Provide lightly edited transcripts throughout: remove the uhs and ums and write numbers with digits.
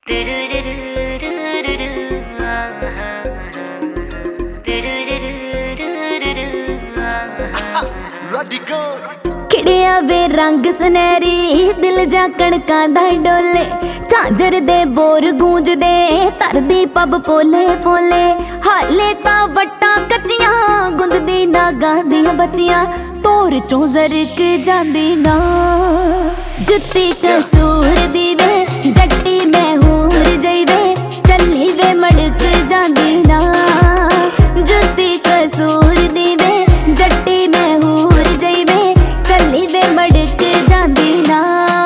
खिड़िया वे रंग सुनहरी दिल जा कणकां दा डोले झांजर दे बोर गूंजदे तरदी पब पोले पोले हाले तां वट्टां कच्चियां गुंददी नागां दियां बच्चियां तोर चों जरक जांदी ना जुत्ती कसूर दी वे जट्टी मैं हूर जई वे चली वे मड़क जांदी ना जुत्ती कसूर दी वे जट्टी मैं हूर जई वे चली वे मड़क जांदी ना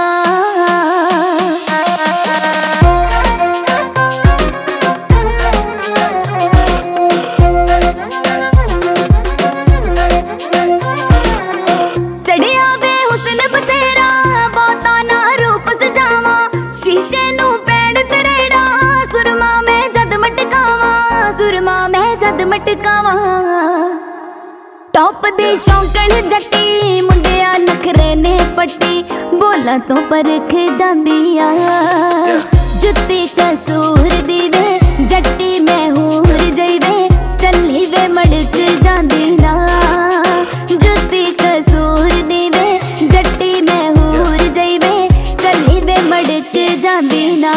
चढ़िया वे हुस्न बतेरा बहुता ना रूप सजावा शीशे नू पैड़ तेरेड़ा सुरमा मैं जद मटकावा सुरमा मैं जद मटकावा टॉप दी शौकण जट्टी मुंडिया नखरे ने पट्टी बोला तो परख जांदी आ जुत्ती कसूर दी वे जट्टी मैं हूर जई वे चली वे मड़क जांदी ना जुत्ती कसूर दी वे जट्टी मैं हूर जई वे चली वे मड़क जांदी ना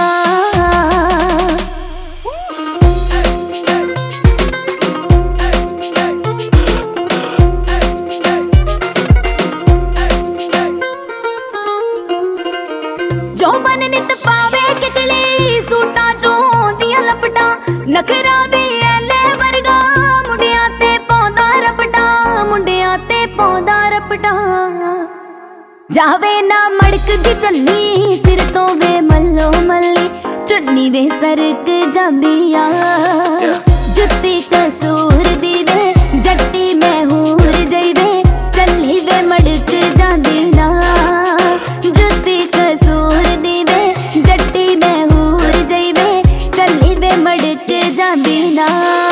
जो बन नित पावे कितली सूटा चों दियां लपटा नखरा भी एले वर्गा मुंडिया ते पौंदा रपटा मुंडिया ते पौंदा रपटा जावे ना मड़क जी चली सिर तो वे मल्लो मल्ली चुन्नी वे सरक जांदी आ जुत्ती कसूर दी वे जट्टी मैं हूर जई वे चली वे मड़क जांदी ना जुत्ती कसूर दी वे जट्टी मैं हूर जई वे चली वे मड़क जांदी ना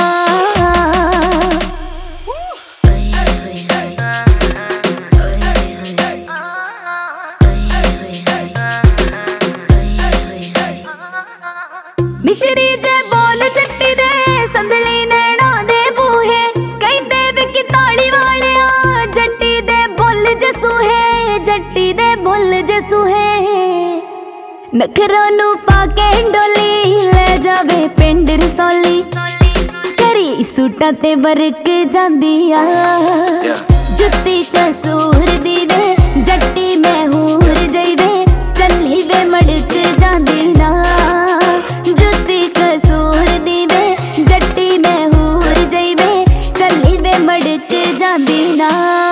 मिश्री दे बोल जट्टी दे संदली नैना दे बूहे कई देव की ताली वालिया जट्टी दे बोल जसू है जट्टी दे बोल जसू है नखरों नू पाके डोली ले जावे पिंड रसौली करी सूटा ते बरक जांदी आ जुत्ती कसूर दी वे जट्टी मैं हूर जई वे चली वे मड़क जांदी ना जुत्ती कसूर दी वे जट्टी मैं हूर जई वे चली वे मड़क जांदी ना।